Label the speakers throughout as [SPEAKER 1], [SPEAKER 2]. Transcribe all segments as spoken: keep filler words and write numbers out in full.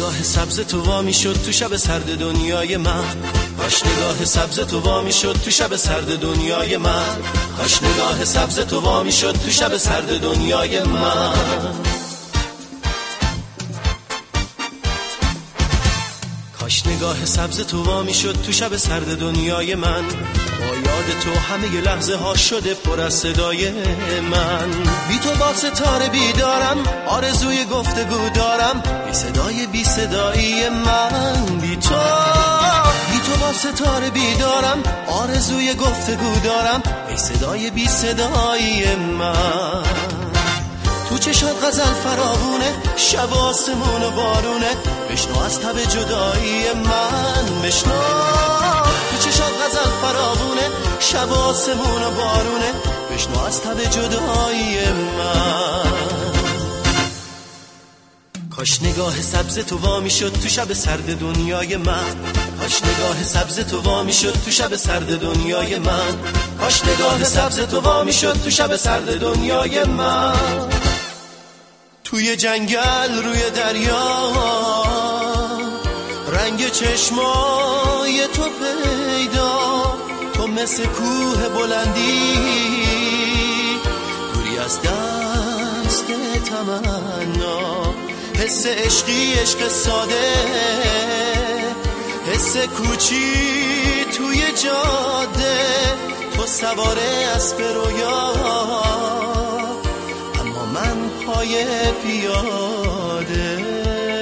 [SPEAKER 1] نگاه سبز تو وا میشد تو شب سرد دنیای من، کاش نگاه سبز تو وا میشد تو شب سرد دنیای من، کاش نگاه سبز تو وا میشد تو شب سرد دنیای من. کاش نگاه سبز تو وا میشد تو شب سرد دنیای من، با یاد تو همه ی لحظه ها شده پر از صدای من. بی تو با ستاره بیدارم، آرزوی گفتگو دارم، بی صدای بی صدایی من. بی تو بی تو با ستاره بیدارم، آرزوی گفتگو دارم، بی صدای بی صدایی من. تو چشات غزل فراوونه، شب آسمون و بارونه، بشنو از تب جدایی من، بشنو. تو چشات غزل فراوونه، شب آسمون و بارونه، بشنو از تب جدایی من. کاش نگاه سبز تو وا میشد تو شب سرد دنیای من، کاش نگاه سبز تو وا میشد تو شب سرد دنیای من، کاش نگاه سبز تو وا میشد تو شب سرد دنیای من. توی جنگل روی دریا رنگ چشمای تو پیدا، تو مثل کوه بلندی دوری از دست تمنا، حس عشقی عشق ساده، حس کوچی توی جاده، تو سواره اسب رویا اما من پای پیاده.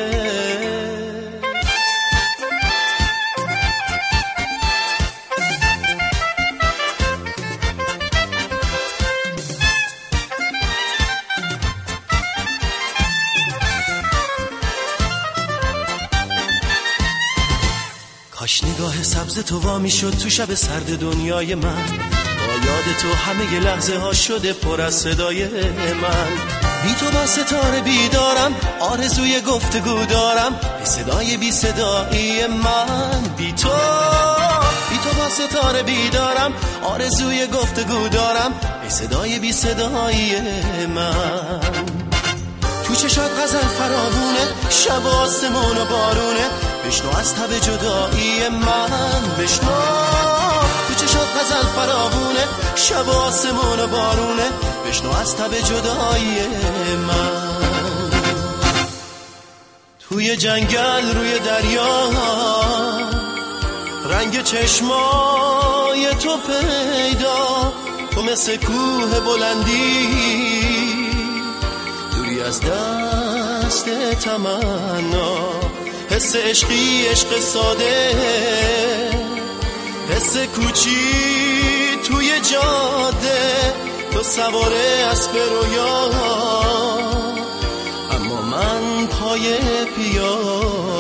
[SPEAKER 1] کاش نگاه سبز تو وا میشد تو شب سرد دنیای من، با یاد تو همه ی لحظه ها شده پر از صدای من. بی تو با ستاره بیدارم، آرزوی گفتگو دارم، بی صدای بی صدایی من. بی تو بی تو با ستاره بیدارم، آرزوی گفتگو دارم، بی صدای بی صدایی من. تو چشات غزل فراوونه، شب آسمون و بارونه، بشنو از تب جدایی من، بشنو. تو چشات غزل فراوونه، شب آسمون و بارونه، بشنو از تب جدایی من. توی جنگل روی دریا رنگ چشمای تو پیدا، تو مثل کوه بلندی دوری از دست تمنا، حس عشقی عشق ساده، حس کوچی توی جاده، تو سواره اسب رویا اما من پای پیاده.